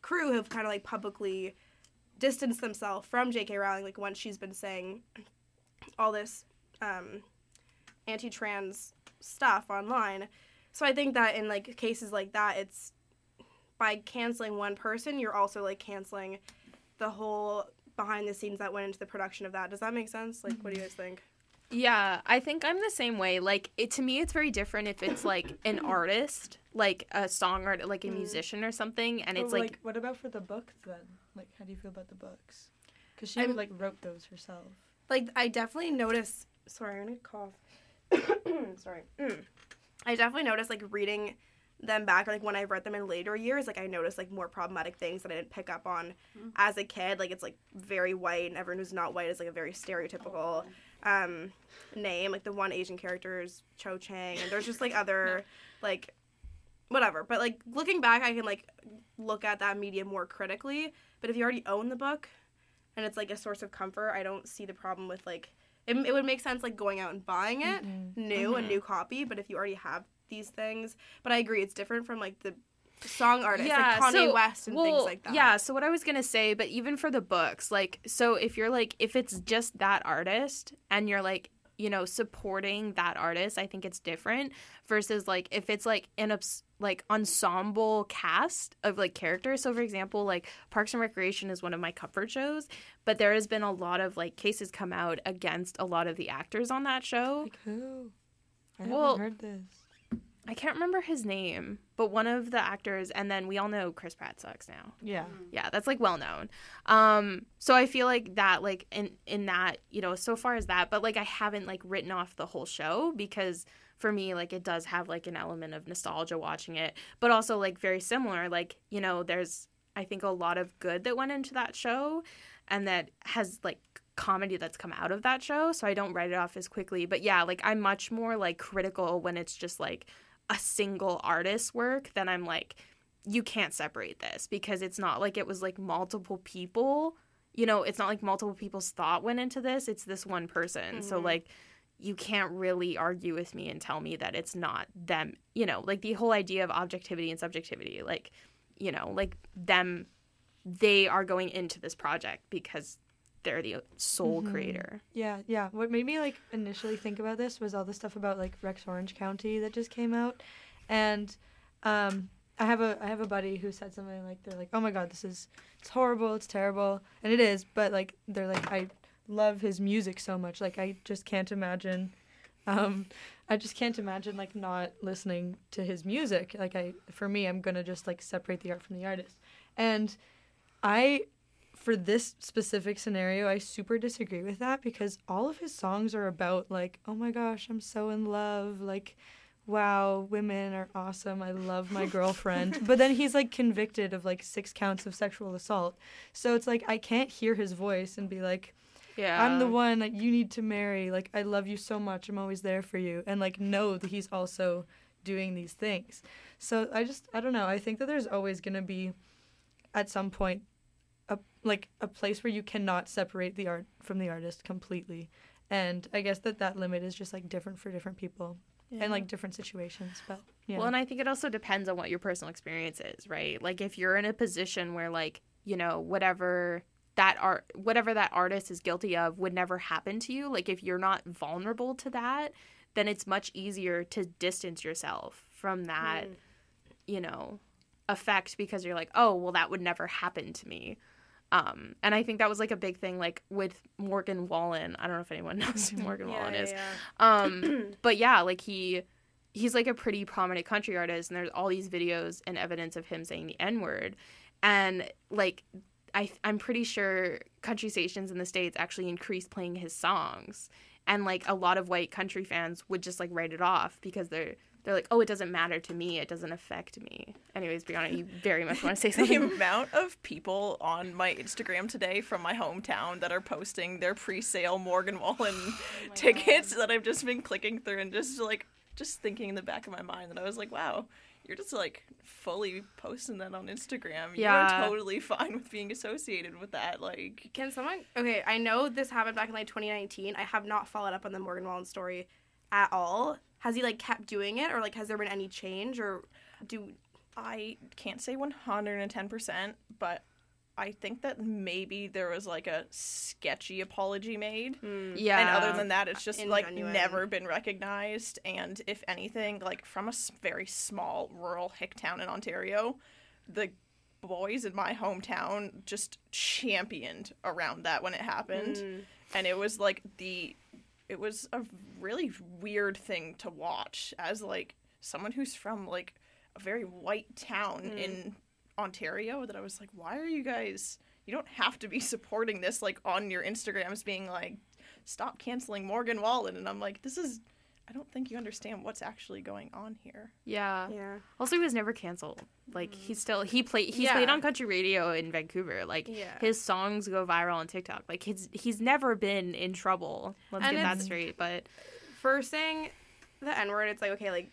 crew have kind of like publicly distanced themselves from J K Rowling, like once she's been saying all this um, anti-trans stuff online. So I think that in like cases like that, it's by canceling one person, you're also like canceling the whole behind the scenes that went into the production of that. Does that make sense? Like, what do you guys think? Yeah, I think I'm the same way. Like, it, to me, it's very different if it's, like, an artist, like a song art, like a musician or something, and But, it's, like... like... What about for the books, then? Like, how do you feel about the books? Because she, I'm- like, wrote those herself. Like, I definitely notice... Sorry, I'm going to cough. Sorry. Mm. I definitely noticed, like, reading them back, or, like, when I read them in later years, like, I noticed, like, more problematic things that I didn't pick up on as a kid. Like, it's, like, very white, and everyone who's not white is, like, a very stereotypical... Um, name, like the one Asian character is Cho Chang, and there's just like other like whatever, but like looking back I can like look at that media more critically. But if you already own the book and it's like a source of comfort, I don't see the problem with like it, it would make sense like going out and buying it Mm-hmm. new, Mhm. a new copy. But if you already have these things, but I agree it's different from like the song artists like Kanye so- West and well, things like that. Yeah, so what I was going to say, but even for the books, like, so if you're, like, if it's just that artist and you're, like, you know, supporting that artist, I think it's different versus, like, if it's, like, an, obs- like, ensemble cast of, like, characters. So, for example, like, Parks and Recreation is one of my comfort shows, but there has been a lot of, like, cases come out against a lot of the actors on that show. Like who? I Well- haven't heard this. I can't remember his name, but one of the actors, and then we all know Chris Pratt sucks now. Yeah. Yeah, that's like well known. Um, so I feel like that, like in in that, you know, so far as that, but like I haven't like written off the whole show because for me, like it does have like an element of nostalgia watching it, but also like very similar. Like, you know, there's I think a lot of good that went into that show, and that has like comedy that's come out of that show. So I don't write it off as quickly. But yeah, like I'm much more like critical when it's just like a single artist's work, then I'm like, you can't separate this because it's not like it was like multiple people, you know, it's not like multiple people's thought went into this, it's this one person. Mm-hmm. So like you can't really argue with me and tell me that it's not them, you know, like the whole idea of objectivity and subjectivity, like, you know, like them, they are going into this project because they're the sole Mhm. creator. Yeah, yeah. What made me like initially think about this was all the stuff about like Rex Orange County that just came out, and um, I have a I have a buddy who said something like they're like, oh my god, this is it's horrible, it's terrible, and it is, but like they're like I love his music so much, like I just can't imagine, um, I just can't imagine like not listening to his music. Like I for me, I'm gonna just like separate the art from the artist, and I. For this specific scenario, I super disagree with that because all of his songs are about like, oh my gosh, I'm so in love, like, wow, women are awesome, I love my girlfriend. But then he's like convicted of like six counts of sexual assault. So it's like I can't hear his voice and be like, Yeah. I'm the one that you need to marry, like I love you so much, I'm always there for you, and like know that he's also doing these things. So I just I don't know, I think that there's always gonna be at some point a like a place where you cannot separate the art from the artist completely, and I guess that that limit is just like different for different people Yeah. and like different situations. But yeah, Well, and I think it also depends on what your personal experience is, right? Like if you're in a position where like, you know, whatever that art whatever that artist is guilty of would never happen to you, like if you're not vulnerable to that, then it's much easier to distance yourself from that, Mm. you know, effect because you're like, "Oh, well that would never happen to me." Um, and I think that was like a big thing like with Morgan Wallen. I don't know if anyone knows who Morgan Yeah, Wallen yeah, is. yeah. Um, but yeah, like he he's like a pretty prominent country artist, and there's all these videos and evidence of him saying the N-word. And like I I'm pretty sure country stations in the States actually increased playing his songs. And like a lot of white country fans would just like write it off because they're they're like, oh, it doesn't matter to me. It doesn't affect me. Anyways, Brianna, you very much want to say The something. amount of people on my Instagram today from my hometown that are posting their pre-sale Morgan Wallen tickets that I've just been clicking through and just like just thinking in the back of my mind that I was like, wow, you're just like fully posting that on Instagram. Yeah. You're totally fine with being associated with that. Like, Can someone... Okay, I know this happened back in, like, twenty nineteen. I have not followed up on the Morgan Wallen story at all. Has he, like, kept doing it? Or, like, has there been any change? Or do... I can't say one hundred ten percent, but I think that maybe there was like a sketchy apology made. Mm. Yeah. And other than that, it's just like Ingenuine. never been recognized. And if anything, like from a s- very small rural hick town in Ontario, the boys in my hometown just championed around that when it happened. Mm. And it was like the, it was a really weird thing to watch as like someone who's from like a very white town Mm. in Ontario, that I was like, why are you guys, you don't have to be supporting this like on your Instagrams being like, stop canceling Morgan Wallen. And I'm like, this is, I don't think you understand what's actually going on here. Yeah. Yeah. Also, he was never canceled. Like, he's still, he played, he's Yeah. played on country radio in Vancouver. Like, Yeah. his songs go viral on TikTok. Like, he's, he's never been in trouble. Let's And get that it's- straight. But, For saying the N-word, it's like, okay, like,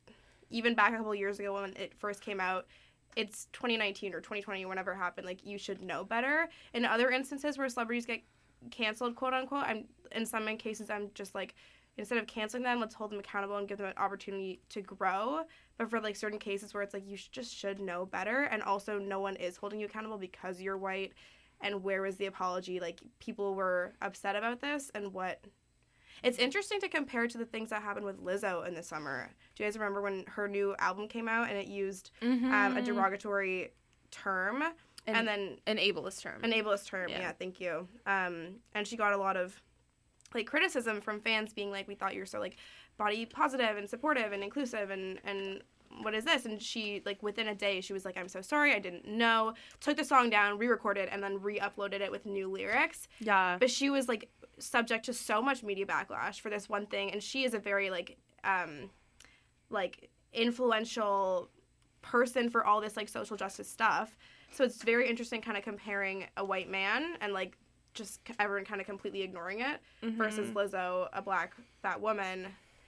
even back a couple years ago when it first came out, it's twenty nineteen or twenty twenty or whenever it happened, like, you should know better. In other instances where celebrities get canceled, quote unquote, I'm in some cases I'm just like, instead of canceling them, let's hold them accountable and give them an opportunity to grow. But for like certain cases where it's like you sh- just should know better, and also no one is holding you accountable because you're white, and where was the apology? Like, people were upset about this, and what... It's interesting to compare to the things that happened with Lizzo in the summer. Do you guys remember when her new album came out and it used um, a derogatory term? An, and then... an ableist term. An ableist term, yeah, Yeah. thank you. Um, and she got a lot of, like, criticism from fans being like, we thought you were so, like, body positive and supportive and inclusive and, and what is this? And she, like, within a day, she was like, I'm so sorry, I didn't know. Took the song down, re-recorded, and then re-uploaded it with new lyrics. Yeah. But she was, like, subject to so much media backlash for this one thing. And she is a very, like, um, like, influential person for all this, like, social justice stuff. So it's very interesting kind of comparing a white man and, like, just everyone kind of completely ignoring it Mm-hmm. versus Lizzo, a black fat woman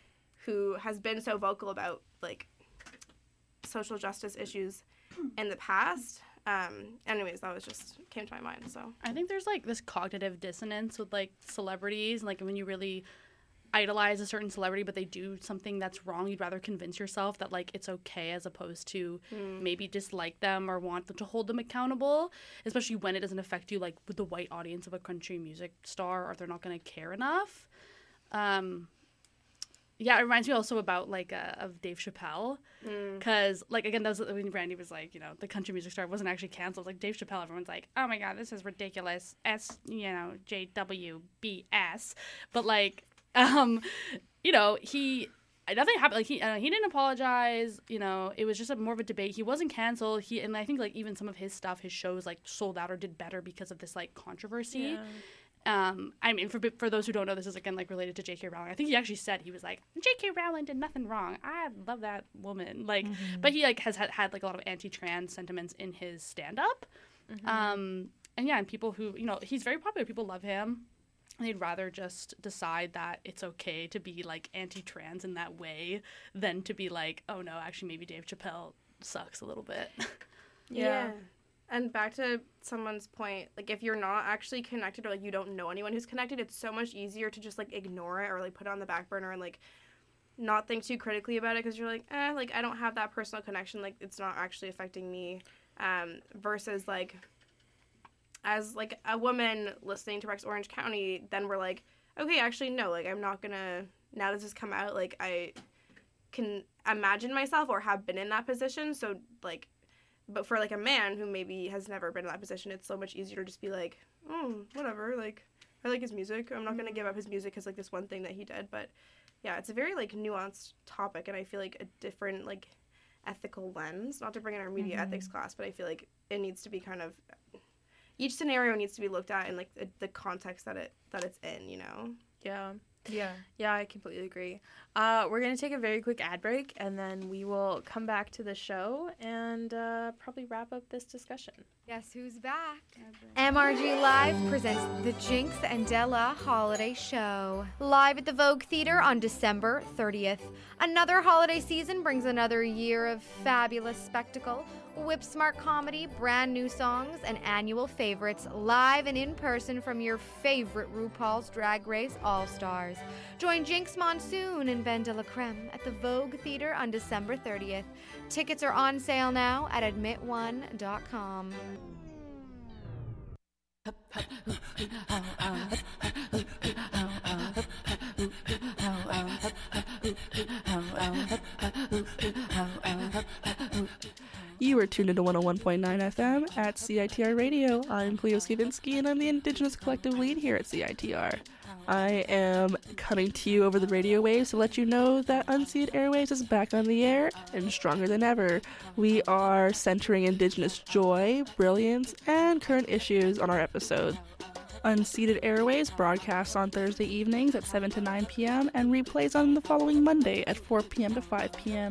who has been so vocal about, like, social justice issues in the past. Um, anyways, that was just came to my mind. So I think there's like this cognitive dissonance with like celebrities, like when you really idolize a certain celebrity but they do something that's wrong, you'd rather convince yourself that like it's okay as opposed to mm. maybe dislike them or want them to hold them accountable, especially when it doesn't affect you like with the white audience of a country music star, or they're not going to care enough. Um yeah, it reminds me also about like uh, of Dave Chappelle, because Mm. like again, that was when Randy was like, you know, the country music star wasn't actually canceled. Like Dave Chappelle, everyone's like, oh my god, this is ridiculous. S, you know, J W B S, but like, um, you know, he nothing happened. Like he uh, he didn't apologize. You know, it was just a, more of a debate. He wasn't canceled. He and I think like even some of his stuff, his shows like sold out or did better because of this like controversy. Yeah. Um, I mean, for for those who don't know, this is again like related to J K. Rowling. I think he actually said he was like, J K. Rowling did nothing wrong. I love that woman. Like, Mm-hmm. but he like has had, had like a lot of anti-trans sentiments in his stand-up. Mm-hmm. Um, and yeah, and people who you know he's very popular. People love him. And they'd rather just decide that it's okay to be like anti-trans in that way than to be like, oh no, actually maybe Dave Chappelle sucks a little bit. Yeah. And back to someone's point, like, if you're not actually connected or, like, you don't know anyone who's connected, it's so much easier to just, like, ignore it or, like, put it on the back burner and, like, not think too critically about it because you're like, eh, like, I don't have that personal connection. Like, it's not actually affecting me. Um, versus, like, as, like, a woman listening to Rex Orange County, then we're like, okay, actually, no, like, I'm not gonna, now this has come out, like, I can imagine myself or have been in that position. So, like, but for, like, a man who maybe has never been in that position, it's so much easier to just be like, oh, whatever, like, I like his music. I'm not going to give up his music because, like, this one thing that he did. But, yeah, it's a very, like, nuanced topic, and I feel like a different, like, ethical lens, not to bring in our media Mm-hmm. ethics class, but I feel like it needs to be kind of, each scenario needs to be looked at in, like, the, the context that it that it's in, you know? Yeah. Yeah. Yeah, I completely agree. Uh, we're going to take a very quick ad break, and then we will come back to the show and uh, probably wrap up this discussion. Guess who's back? M R G Live presents the Jinx and Della Holiday Show. Live at the Vogue Theater on December thirtieth. Another holiday season brings another year of fabulous spectacle. Whip Smart comedy, brand new songs, and annual favorites live and in person from your favorite RuPaul's Drag Race All-Stars. Join Jinx Monsoon and Ben de la Creme at the Vogue Theater on December thirtieth. Tickets are on sale now at admit one dot com. You are tuned into one oh one point nine F M at C I T R Radio. I'm Cleo Skivinsky, and I'm the Indigenous Collective Lead here at C I T R. I am coming to you over the radio waves to let you know that Unceded Airwaves is back on the air and stronger than ever. We are centering Indigenous joy, brilliance, and current issues on our episode. Unceded Airwaves broadcasts on Thursday evenings at seven to nine p.m. and replays on the following Monday at four p.m. to five p.m.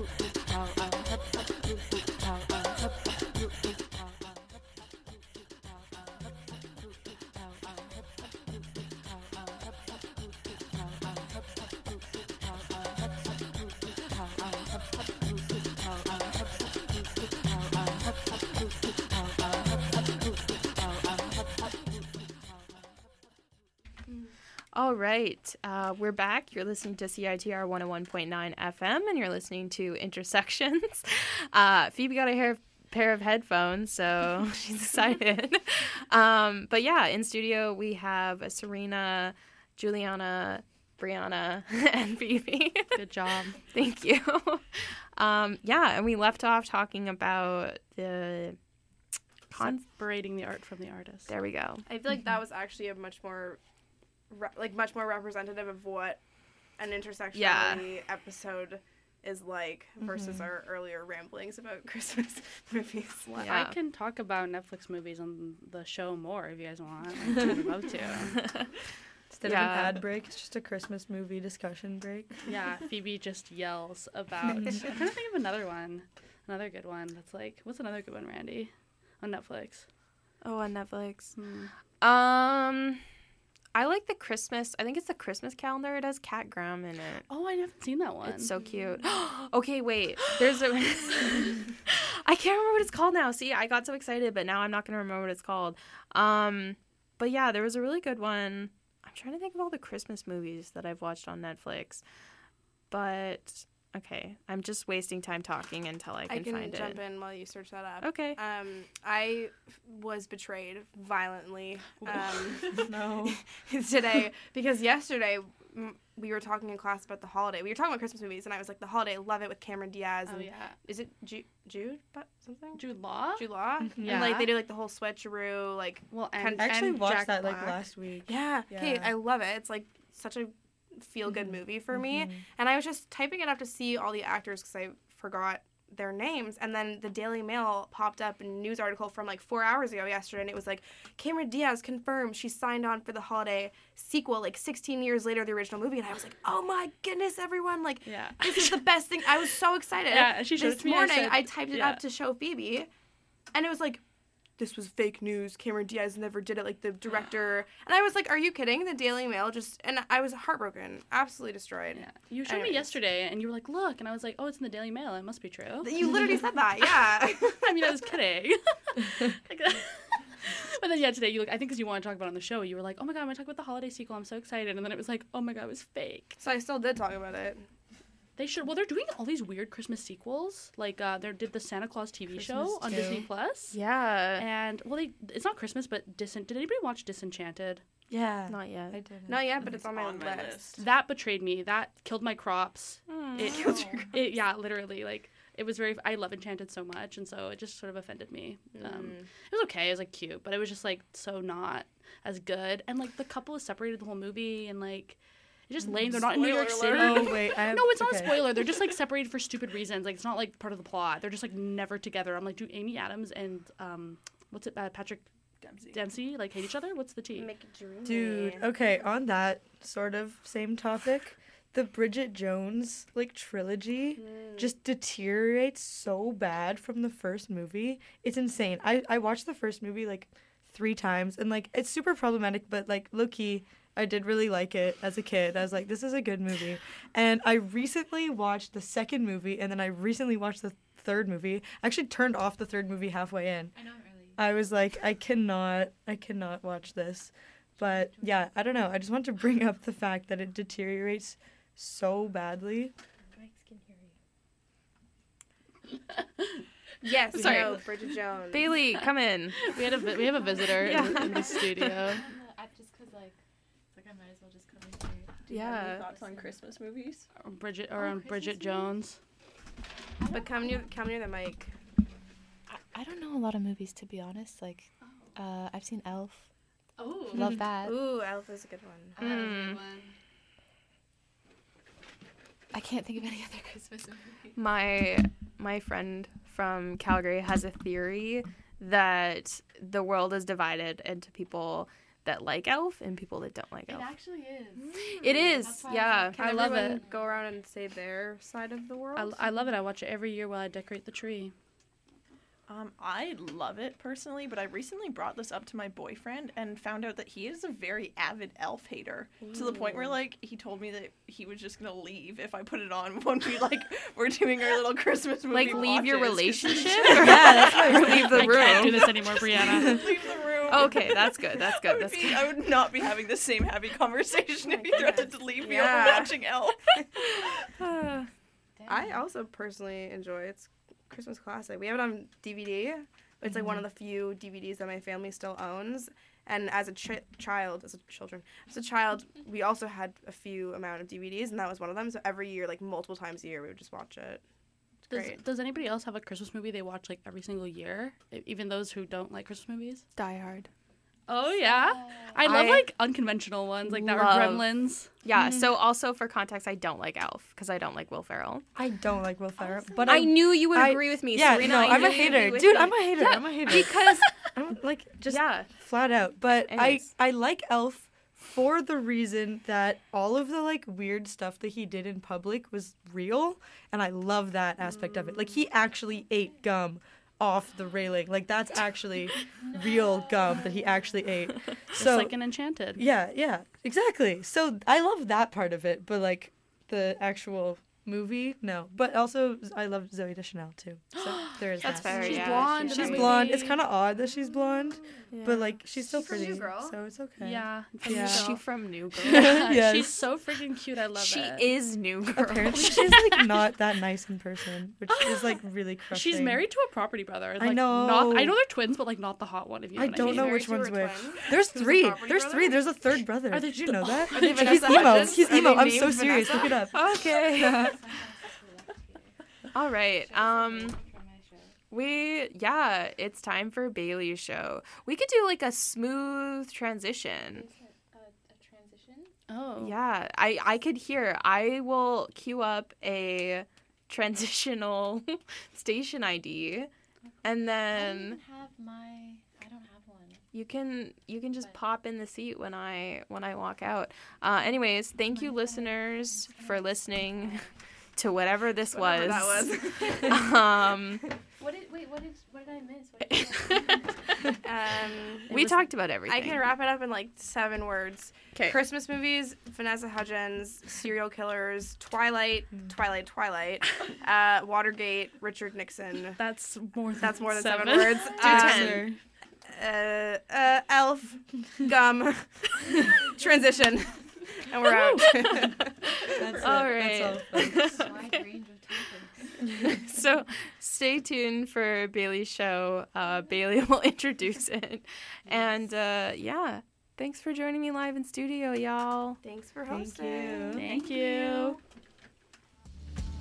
All right, uh, we're back. You're listening to C I T R one oh one point nine F M, and you're listening to Intersections. Uh, Phoebe got a hair, pair of headphones, so she's excited. um, but yeah, in studio we have Serena, Juliana, Brianna, and Phoebe. Good job. Thank you. Um, yeah, and we left off talking about the... Con- Separating the art from the artist. There we go. I feel like that was actually a much more... Re- like much more representative of what an intersectionality Yeah. episode is like versus mm-hmm. our earlier ramblings about Christmas movies. Well, Yeah. I can talk about Netflix movies on the show more if you guys want. I would love to. Instead Yeah. of an ad break, it's just a Christmas movie discussion break. Yeah, Phoebe just yells about... I'm trying to think of another one. Another good one that's like... What's another good one, Randy? On Netflix. Oh, on Netflix. Hmm. Um... I like the Christmas. I think it's the Christmas calendar. It has Cat Graham in it. Oh, I haven't seen that one. It's so cute. Okay, wait. There's a. I can't remember what it's called now. See, I got so excited, but now I'm not gonna remember what it's called. Um, but yeah, there was a really good one. I'm trying to think of all the Christmas movies that I've watched on Netflix. But okay, I'm just wasting time talking until I can, I can find jump it. in while you search that up. Okay. Um, I f- was betrayed violently. Um, No. today because yesterday m- we were talking in class about the holiday. We were talking about Christmas movies, and I was like, "The Holiday, love it," with Cameron Diaz. Oh, And yeah. Is it Ju- Jude? But something. Jude Law? Jude Law. Yeah. And like they do like the whole switcheroo, like Well, Ken- and, I actually and watched Jack that like Black. last week. Yeah. Okay, Yeah. I love it. It's like such a feel-good Mhm. movie for me. Mhm. And I was just typing it up to see all the actors because I forgot their names. And then the Daily Mail popped up a news article from like four hours ago yesterday, and it was like, Cameron Diaz confirmed she signed on for the Holiday sequel like sixteen years later, the original movie. And I was like, oh my goodness, everyone. Like, Yeah. this is the best thing. I was so excited. Yeah, and she showed this it to me. I morning, said- I typed it yeah. up to show Phoebe, and it was like, this was fake news. Cameron Diaz never did it. Like the director, and I was like, "Are you kidding?" The Daily Mail just, and I was heartbroken, absolutely destroyed. Yeah. You showed Anyways. me yesterday, and you were like, look. And I was like, oh, it's in the Daily Mail. It must be true. You literally said that, yeah. I mean, I was kidding. Like, but then, yeah, today, you look. I think because you want to talk about it on the show, you were like, oh my God, I'm going to talk about the holiday sequel. I'm so excited. And then it was like, oh my God, it was fake. So I still did talk about it. They should. Well, they're doing all these weird Christmas sequels. Like, uh, they did the Santa Claus T V show Christmas on too. Disney Plus. Yeah. And, well, they it's not Christmas, but Dis- did anybody watch Disenchanted? Yeah. Not yet. I didn't. Not yet, but it's on my, on my list. list. That betrayed me. That killed my crops. It Killed your crops. It, yeah, literally. Like, it was very. I love Enchanted so much, and so it just sort of offended me. Um, Mm. It was okay. It was like cute, but it was just like so not as good. And like the couple is separated the whole movie, and like it's just lame. They're not in New York City. Oh wait, I have, No, it's not okay. a spoiler. They're just like separated for stupid reasons. Like it's not like part of the plot. They're just like never together. I'm like, do Amy Adams and um, what's it? Uh, Patrick Dempsey. Dempsey like hate each other? What's the tea? Make it dreamy. Dude, okay, on that sort of same topic, the Bridget Jones like trilogy Mm. just deteriorates so bad from the first movie. It's insane. I I watched the first movie like three times, and like it's super problematic, but like low key, I did really like it as a kid. I was like, this is a good movie. And I recently watched the second movie, and then I recently watched the third movie. I actually turned off the third movie halfway in. I know it really. I was like, I cannot, I cannot watch this. But yeah, I don't know. I just want to bring up the fact that it deteriorates so badly. Yes, Sorry. no, Bridget Jones. Bailey, come in. We had a vi- we have a visitor Yeah. in, in the studio. Just because, like, it's like I might as well just come in here. Do you have any Yeah. thoughts on Christmas movies? Or Bridget or on Bridget Jones. But come near, come near the mic. I, I don't know a lot of movies, to be honest. Like, uh, I've seen Elf. Oh, Love that. Ooh, Elf is a good one. Mm. I can't think of any other Christmas movies. My my friend from Calgary has a theory that the world is divided into people that like Elf and people that don't like Elf. actually is. It is, yeah. Can I love everyone it. go around and say their side of the world? I, I love it. I watch it every year while I decorate the tree. Um, I love it personally, but I recently brought this up to my boyfriend and found out that he is a very avid Elf hater. Ooh. To the point where, like, he told me that he was just gonna leave if I put it on when we, like, we're doing our little Christmas movie Like, leave your watches, 'cause- relationship? Yeah, that's what Or leave the I room? can't do this anymore, Brianna. Leave the room. Okay, that's good. That's I good. would, That's be, good. I would not be having the same happy conversation if he threatened to leave me Yeah. over watching Elf. I also personally enjoy it. It's Christmas classic. We have it on D V D. It's like one of the few D V Ds that my family still owns. And as a ch- child, as a children, as a child, we also had a few amount of D V Ds, and that was one of them. So every year, like multiple times a year, we would just watch it. It's Does, great. does anybody else have a Christmas movie they watch like every single year? E- Even those who don't like Christmas movies? Die Hard. Oh yeah, I love I like unconventional ones like that or love- Gremlins. Yeah, so also for context, I don't like Elf because I don't like Will Ferrell. I don't like Will Ferrell, but I I, knew you would I- agree with me, Yeah, Serena. no, I I'm knew a you'd hater, agree with dude. me. I'm a hater. Yeah, I'm a hater. Because I'm like just yeah, flat out. But Anyways. I I like Elf for the reason that all of the like weird stuff that he did in public was real, and I love that aspect of it. Like he actually ate gum off the railing. Like that's actually real gum that he actually ate. Just So like in Enchanted. yeah, yeah, exactly. So I love that part of it, but like the actual movie, no. But also I love Zooey Deschanel too. So there is That's that. fair. She's yeah. blonde. She's in She's the blonde. movie. It's kind of odd that she's blonde, Yeah. but like she's still She's from pretty, New Girl. so it's okay. Yeah. from Yeah. New Is she Girl. from New Girl? Yes. She's so freaking cute. I love she it. is New Girl. Apparently she's like not that nice in person, which is like really crushing. She's married to a property brother. I Like, know. Not, I know they're twins, but like not the hot one. If you know I what don't mean. know Married which to her one's which. twin? There's Who's the three. property There's brother? three. There's a third brother. Are they Did you the- know that? Are they He's Vanessa emo. Hudgens? He's Are emo. they I'm named so serious. Vanessa? Look it up. Okay. All right. Um we yeah, it's time for Bailey's show. We could do like a smooth transition. Oh. Yeah, I I could hear. I will queue up a transitional station I D and then have my. I don't have one. you can you can just pop in the seat when I when I walk out. Uh anyways, thank you listeners for listening to whatever this Whatever was. that was. um What did wait? What did what did I miss? What did I Um, it we was- talked about everything. I can wrap it up in like seven words. 'Kay. Christmas movies, Vanessa Hudgens, serial killers, Twilight, Twilight, Twilight, uh, Watergate, Richard Nixon. That's more. Than That's more than seven, seven. words. Do Um, ten. Uh, uh, Elf, Gum, Transition, and we're out. That's All it. right. That's all, folks. wide range of topics. So stay tuned for Bailey's show. Uh, Bailey will introduce it. And uh, yeah, thanks for joining me live in studio, y'all. Thanks for Thank hosting. you. Thank you.